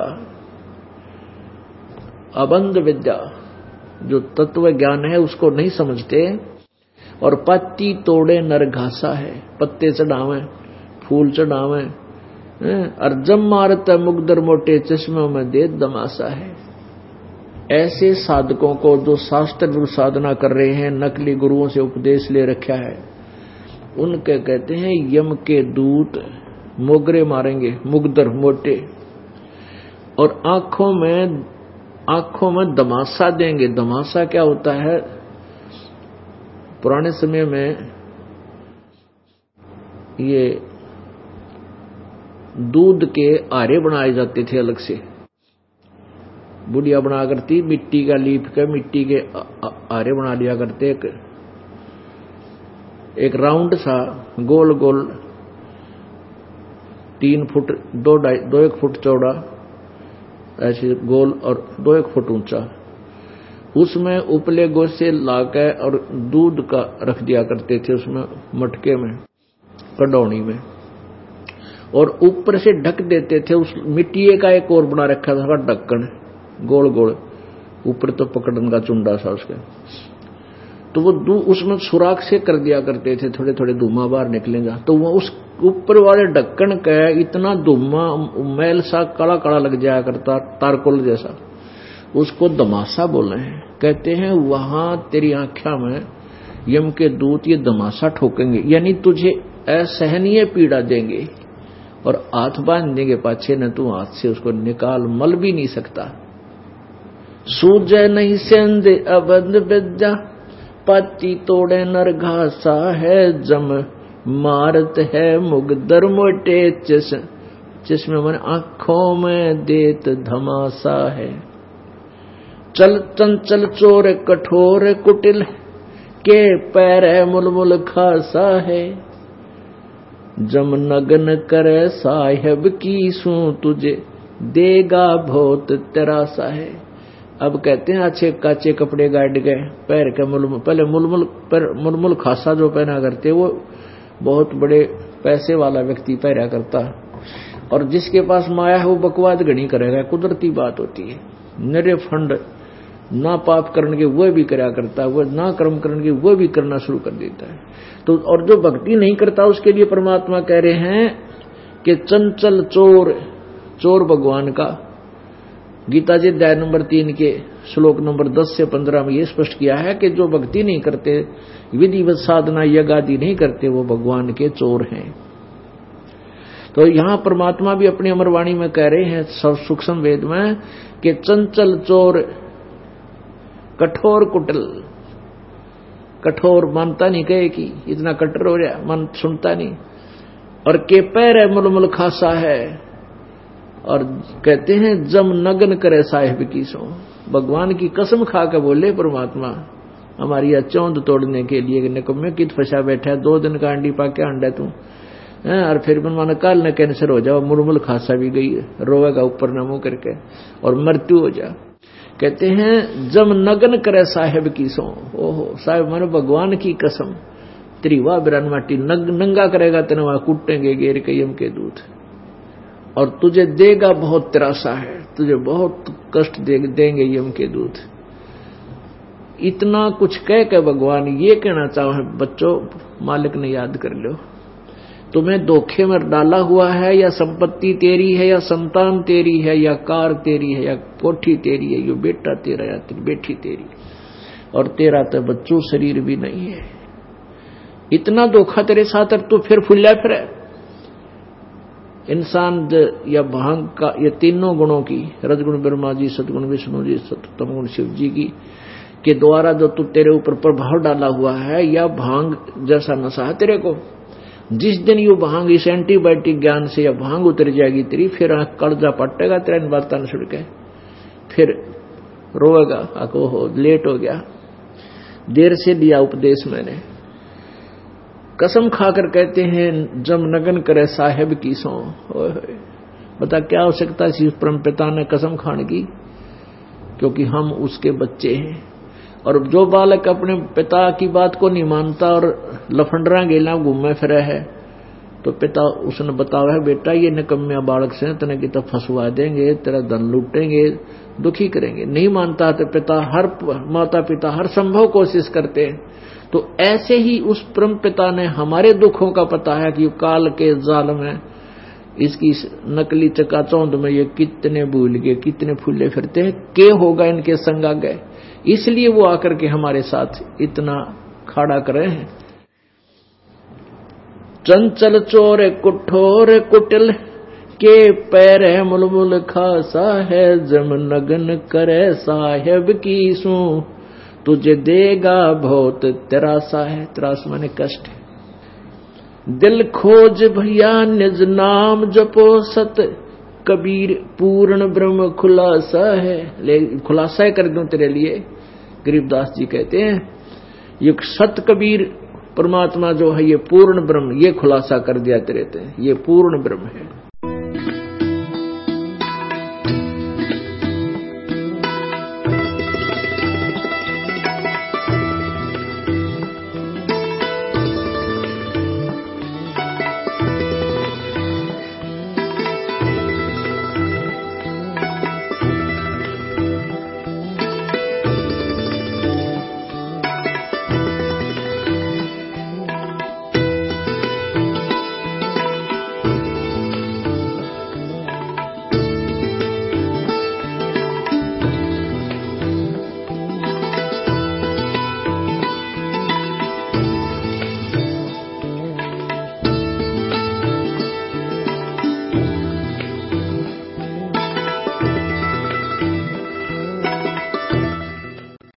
अबंध विद्या जो तत्व ज्ञान है उसको नहीं समझते, और पत्ती तोड़े नर घासा है। पत्ते चढ़ावे, फूल चढ़ावे, और जम मारता मुगदर मोटे, चश्मों में दे दमासा है। ऐसे साधकों को जो शास्त्र साधना कर रहे हैं, नकली गुरुओं से उपदेश ले रखा है, उनके कहते हैं यम के दूत मोगरे मारेंगे, मुगदर मोटे, और आंखों में दमासा देंगे। दमासा क्या होता है? पुराने समय में ये दूध के आरे बनाए जाते थे अलग से, बुढ़िया बना करती, मिट्टी का लीप के मिट्टी के आरे बना लिया करते। एक राउंड सा गोल गोल 3 फुट 2-1 फुट चौड़ा, ऐसे गोल, और 2-1 फुट ऊंचा, उसमें उपले गोसे लाकर और दूध का रख दिया करते थे उसमें, मटके में, कड़ौनी में, और ऊपर से ढक देते थे। उस मिट्टी का एक और बना रखा था ढक्कन, गोल गोल, ऊपर तो पकड़न का चुंडा सा उसके, तो वो उसमें सुराख से कर दिया करते थे, थोड़े थोड़े धुआं बाहर निकलेगा। तो वो उस ऊपर वाले ढक्कन का इतना धुआं मैल सा काला काला लग जाया करता, तारकोल जैसा, उसको दमासा बोल रहे हैं। कहते हैं वहां तेरी आंखों में यम के दूत ये दमासा ठोकेंगे, यानी तुझे असहनीय पीड़ा देंगे और हाथ बांध देंगे पाछे न तू हाथ से उसको निकाल मल भी नहीं सकता। सूझे नहीं सेंध अबंध विद्या पाती तोड़े नर घासा है जम मारत है मुगदर मोटे जिसमें मन आंखों में देत धमासा है। चल चंचल चोर कठोर कुटिल के पैर मुलमुल खासा है जम नगन करे साहिब की सू तुझे देगा बहुत तेरासा है। अब कहते हैं अच्छे काचे कपड़े गाड़ गए पैर के मुलमुल, पहले मुलमुल खासा जो पहना करते वो बहुत बड़े पैसे वाला व्यक्ति पहना करता, और जिसके पास माया है वो बकवाद घनी करेगा, कुदरती बात होती है। निरे फंड ना पाप करने के वो भी करया करता है, वो ना कर्म करने के वो भी करना शुरू कर देता है। तो और जो भक्ति नहीं करता उसके लिए परमात्मा कह रहे हैं कि चंचल चोर भगवान का। गीता जी अध्याय नंबर 3 के श्लोक नंबर 10 से 15 में ये स्पष्ट किया है कि जो भक्ति नहीं करते, विधिवत साधना यज्ञ आदि नहीं करते, वो भगवान के चोर हैं। तो यहां परमात्मा भी अपनी अमरवाणी में कह रहे हैं सब सूक्ष्म वेद में कि चंचल चोर कठोर कुटिल। कठोर मानता नहीं, कहे कि इतना कठोर हो रहा, मन सुनता नहीं। और के पैर मुलमुल खासा है, और कहते हैं जम नगन करे साहिब की सो। भगवान की कसम खा के बोले परमात्मा हमारी चौंध तोड़ने के लिए, निकम्मे कित फंसा बैठा है, 2 दिन का अंडी पाके अंडा तू, और फिर मन काल न कैंसर हो जाओ, मुलमुल खासा भी गई, रोएगा ऊपर न मुंह करके और मृत्यु हो जा। कहते हैं जम नगन करे साहिब की सो। ओहो साहिब मानो भगवान की कसम, तेरी वाह बिरान माटी नंगा करेगा तेने वहां कूटेंगे गेर के यम के दूत, और तुझे देगा बहुत त्रासा है, तुझे बहुत कष्ट देंगे यम के दूत। इतना कुछ कह के भगवान ये कहना चाहे बच्चों, मालिक ने याद कर लो, तुम्हें धोखे में डाला हुआ है, या संपत्ति तेरी है, या संतान तेरी है, या कार तेरी है, या कोठी तेरी है, यो बेटा तेरा या तेरी बेटी तेरी, और तेरा तो बच्चों शरीर भी नहीं है। इतना धोखा तेरे साथ, तू फिर फुल्ला फिर इंसान या भांग का, ये तीनों गुणों की, रजगुण ब्रह्मा जी, सतगुण विष्णु जी, सतम गुण शिव जी की के द्वारा जो तू तेरे ऊपर प्रभाव डाला हुआ है, या भांग जैसा नशा है तेरे को, जिस दिन यू भांग इस एंटीबायोटिक ज्ञान से या भांग उतर जाएगी तेरी, फिर कर्जा पटेगा तेरा इन बात सुन के, फिर रोएगा आको हो लेट हो गया, देर से दिया उपदेश मैंने। कसम खाकर कहते हैं जम नगन करे साहेब की सो। बता क्या आवश्यकता है परम पिता ने कसम खाने की, क्योंकि हम उसके बच्चे हैं। और जो बालक अपने पिता की बात को नहीं मानता और लफंडरा गेला घूमे फिरे है, तो पिता उसने बतावा है बेटा ये निकम्या बालक से तेने की तो फंसवा देंगे, तेरा धन लूटेंगे, दुखी करेंगे। नहीं मानता तो पिता माता पिता हर संभव कोशिश करते हैं। तो ऐसे ही उस परम पिता ने हमारे दुखों का पता है कि काल के जाल में इसकी नकली चकाचौंध में ये कितने भूल गए, कितने फूले फिरते हैं, के होगा इनके संग आ गए, इसलिए वो आकर के हमारे साथ इतना खड़ा कर रहे हैं। चंचल चोर कुठोर कुटिल के पैर है मुलमुल खासा है, जम नगन करे साहेब की सू तुझे देगा बहुत त्रासा है। त्रास माने कष्ट है। दिल खोज भैया निज नाम जपो सत कबीर पूर्ण ब्रह्म खुलासा है। ले खुलासा कर दूं तेरे लिए, गरीबदास जी कहते हैं ये सत कबीर परमात्मा जो है ये पूर्ण ब्रह्म, ये खुलासा कर दिया तेरे ते, ये पूर्ण ब्रह्म है।